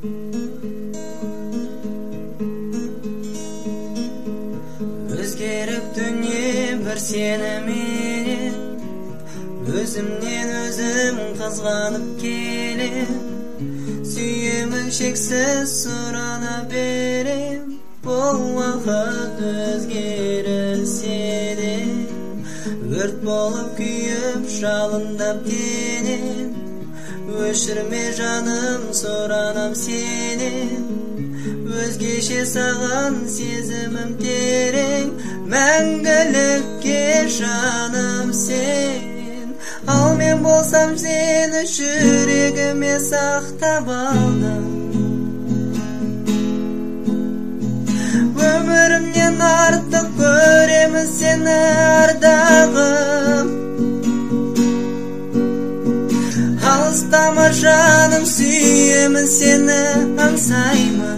Өзгеріп дүние бір сені менен, өзімнен өзім қызғанып келем. Сүйемін шексіз сұрана берем, бұл уақыт өзгерілсе де. Өрт болып күйіп жалындап денем, өшірме жаным сұранам сенен. Өзгеше саған сезімім терең, мәңгілікке жаным сен. Ал мен болсам сені жүрегіме сақтап алдым. Өмірімнен артық көремін сені ардағым. Алыстама жаным, сүйемін сені аңсаймын.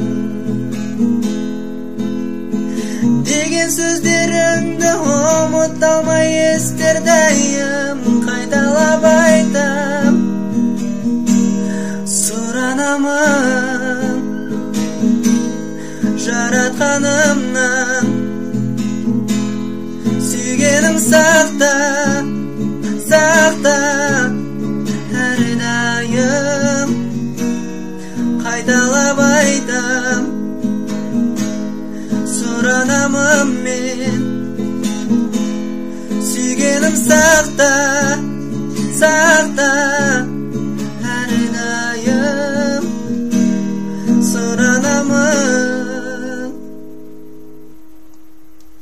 Деген сөздеріңді ұмыта алмай естердейім, қайталап айтам. Сұранамын жаратқанымнан, сүйгенім сақта, сақта әрдайым. Қайталап айтам, сұранамын мен, сүйгенім сақта, сақта